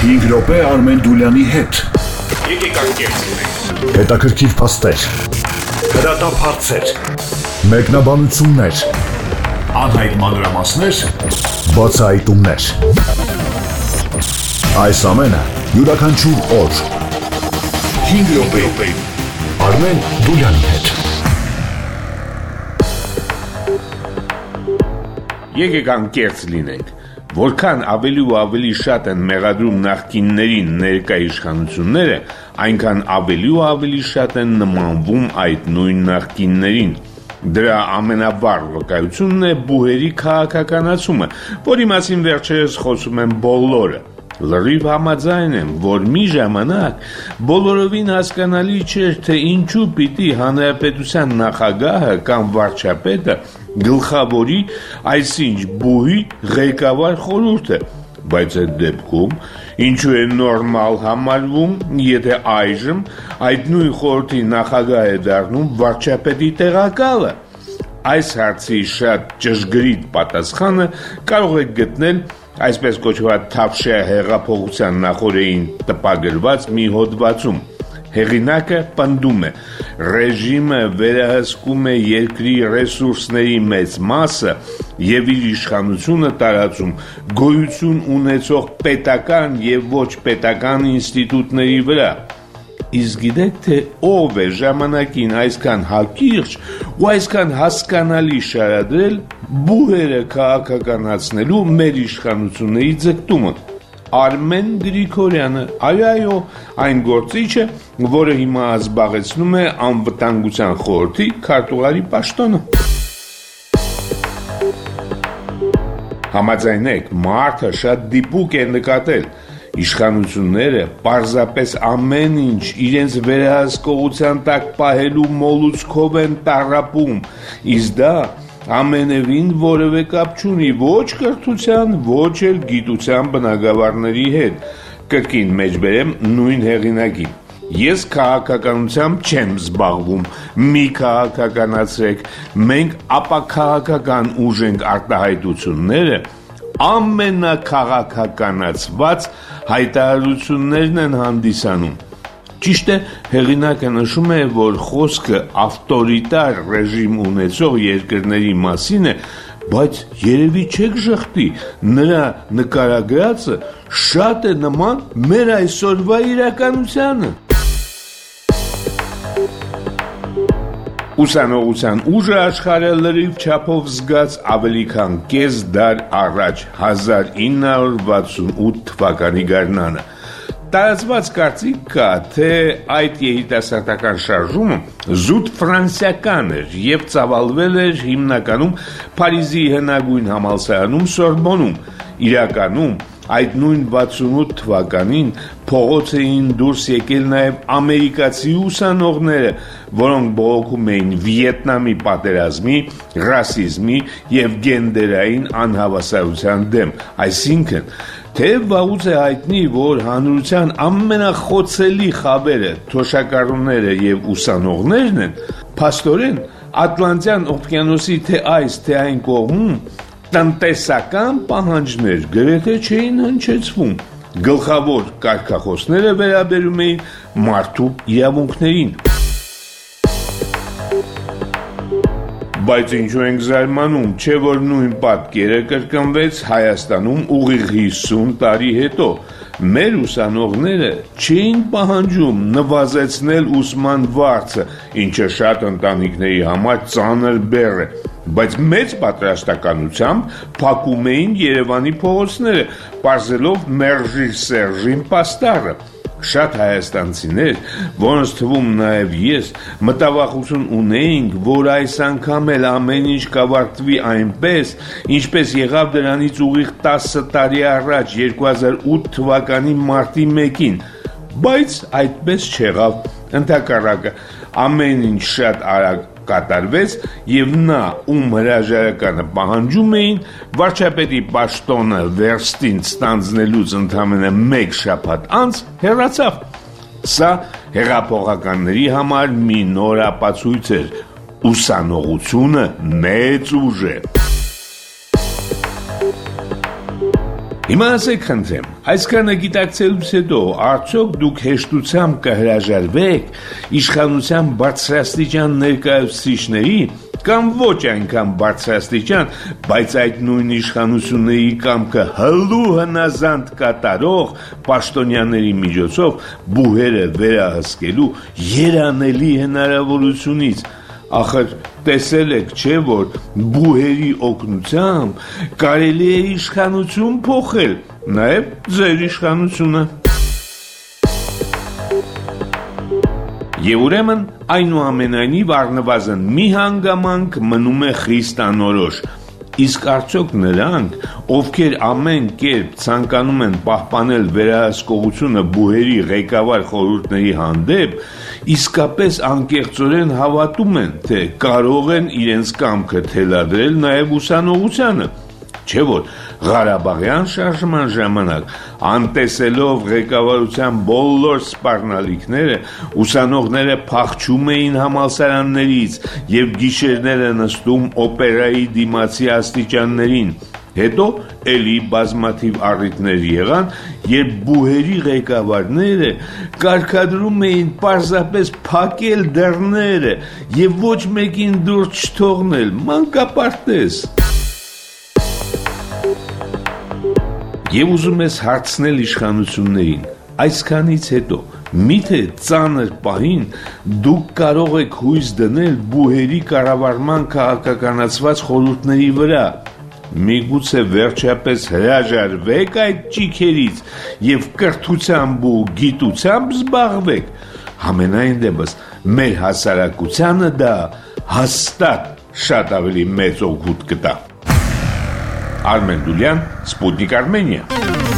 5 րոպե Արմեն Դուլյանի հետ։ Եկեք անկեղծենք։ Հետաքրքիր փաստեր, հրատապ հարցեր, մեկնաբանություններ, անհայտ մանրամասներ, բացահայտումներ։ Այս ամենը յուրաքանչյուր օր 5 րոպե Արմեն Դուլյանի հետ։ Եկեք անկեղծ լինենք, որքան ավելի ու ավելի շատ են մեղադրում նախկիններին ներկա իշխանությունները, այնքան ավելի ու ավելի շատ են նմանվում այդ նույն նախկիններին։ Դրա ամենավառ վկայությունն է բուհերի քաղաքականացումը, որի մասին վերջերս խոսում են բոլորը։ Լրիվ համաձայն եմ, որ մի ժամանակ բոլորովին հասկանալի չէր, թե ինչու պիտի հանրապետության նախագահը կամ վարչապետը գլխավորի այսինչ բուհի ղեկավար խորհուրդը, բայց այդ դեպքում ինչու է նորմալ համարվում, եթե այժմ այդ նույն խորհրդի նախագահ է դառնում վարչապետի տեղակալը։ Այս հարցի շատ ճշգրիտ պատասխանը կարող եք գտնել այսպես կոչված Թավշյա հեղափոխության նախօրեին տպագրված մի հոդվածում։ Հեղինակը պնդում է. ռեժիմը վերահսկում է երկրի ռեսուրսների մեծ մասը եւ իր իշխանությունը տարածում գոյություն ունեցող պետական եւ ոչ պետական ինստիտուտների վրա։ Իսկ գիտեք, թե ով է ժամանակին այսքան հակիրճ ու այսքան հասկանալի շարադրել բուհերը քաղաքականացնելու մեր իշխանությունների ձգտումը։ Արմեն Գրիգորյանը, այո, այն գործիչը, որը հիմա զբաղեցնում է անվտանգության խորհրդի քարտուղարի պաշտոնը։ Համաձայնեք, մարդը շատ դիպուկ է նկատել։ Իշխանությունները պարզապես ամեն ինչ իրենց վերահսկողության տակ պահելու մոլուցքով են տառապում, իսկ դա ամենևին որևէ կապ չունի ոչ կրթության, ոչ էլ գիտության բնագավառների հետ։ Կրկին մեջբերեմ նույն հեղինակին։ Ես քաղաքականությամբ չեմ զբաղվում, մի քաղաքականացրեք, մենք ապաքաղաքական ուժ ենք արտահայտությունները, ամենակաղաքականացված հայտարարություններն են հանդիսանում։ Ճիշտ է, հեղինակը նշում է, որ խոսքը ավտորիտար ռեժիմ ունեցող երկրների մասին է, բայց երևի չեք ժխտի, նրա նկարագրածը շատ է նման մեր այսօրվա իրականությանը։ Ուսանողության ուժը աշխարհը լրիվ չափով զգաց ավելի քան կես դար առաջ 1968 թվականի գարնանը։ Տարածված կարծիք կա, թե այդ երիտասարդական շարժումը զուտ ֆրանսիական էր եւ ծավալվել էր հիմնականում Փարիզի հնագույն համալսարանում Սորբոնում։ Իրականում այդ նույն 68 թվականին փողոց էին դուրս եկել նաև ամերիկացի ուսանողները, որոնք բողոքում էին Վիետնամի պատերազմի, ռասիզմի եւ գենդերային անհավասարության դեմ։ Այսինքն, թեև վաղուց է հայտնի, որ հանրության ամենախոցելի խավերը թոշակառուները եւ ուսանողներն են, փաստորեն Ատլանտյան օվկիանոսի թե այս թե այն կողմում տնտեսական պահանջներ գրեթե չէին հնչեցվում։ Գլխավոր կարգախոսները վերաբերում էին մարդու իրավունքներին։ Բայց ինչու ենք զարմանում, չէ որ նույն պատկերը կրկնվեց Հայաստանում ուղիղ 50 տարի հետո։ Մեր ուսանողները չէին պահանջում նվազեցնել ուսման վարձը, ինչը շատ ընտանիքների համար ծանր բեռ է, բայց մեծ պատրաստականությամբ փակում էին Երևանի փողոցները, պարզելով մերժի Սերժին պաստառը։ Շատ հայաստանցիներ, որոնց թվում նաև ես, մտավախություն ունեինք, որ այս անգամ էլ ամեն ինչ կավարտվի այնպես, ինչպես եղավ դրանից ուղիղ 10 տարի առաջ 2008 թվականի մարտի 1-ին, բայց այդպես չեղավ, ընդհակառակը ամեն ինչ շատ արագ կատարվեց եւ նա, ում հրաժարականը պահանջում էին, վարչապետի պաշտոնը վերստին ստանձնելուց ընդամենը 1 շաբաթ անց հեռացավ։ Սա հեղափոխականների համար մի նոր ապացույց էր։ Ուսանողությունը մեծ ուժ է։ Հիմա ասեք խնդրեմ, այսքանը գիտակցելուց հետո արդյոք դուք հեշտությամբ կհրաժարվեք իշխանության բարձրաստիճան ներկայացուցիչների կամ ոչ այնքան բարձրաստիճան, բայց այդ նույն իշխանությունների կամքը հլու հնազանդ կատարող պաշտոնյաների միջոցով բուհերը վերահսկելու երանելի հնարավորությունից։ Ախր տեսել եք, չէ՞ որ բուհերի օգնությամբ կարելի է իշխանություն փոխել, նաև ձեր իշխանությունը։ Եվ ուրեմն այնուամենայնիվ առնվազն մի հանգամանք մնում է խիստանորոշ, իսկ արդյոք նրանք, ովքեր ամեն կերպ ցանկանում են պահպանել վերահսկողությունը բուհերի ղեկավար խորհուրդների հանդեպ, իսկապես անկեղծորեն հավատում են, թե կարող են իրենց կամքը թելադրել նաև ուսանողությանը, չէ՞ որ Ղարաբաղյան շարժման ժամանակ անտեսելով ղեկավարության բոլոր սպառնալիքները, ուսանողները փախչում էին համալսարաններից եւ գիշերները նստում օպերայի դիմացի աստիճաններին։ Հետո էլի բազմաթիվ առիթներ եղան, երբ բուհերի ղեկավարները կարգադրում էին պարզապես փակել դռները եւ ոչ մեկին դուրս չթողնել, մանկապարտեզ։ Եվ ուզում ես հարցնել իշխանություններին, այսքանից հետո միթե ծանր պահին դուք կարող եք հույս դնել բուհերի կառավարման քաղաքականացված խորհուրդների վրա, միգուցե վերջապես հրաժարվեք այդ ճիքերից եւ կրթությամբ ու գիտությամբ զբաղվեք, համենայն դեպս մեր հասարակությանը դա հաստատ շատ ավելի մեծ օգուտ կտա։ Արմեն Դուլյան, Սպուտնիկ Արմենիա։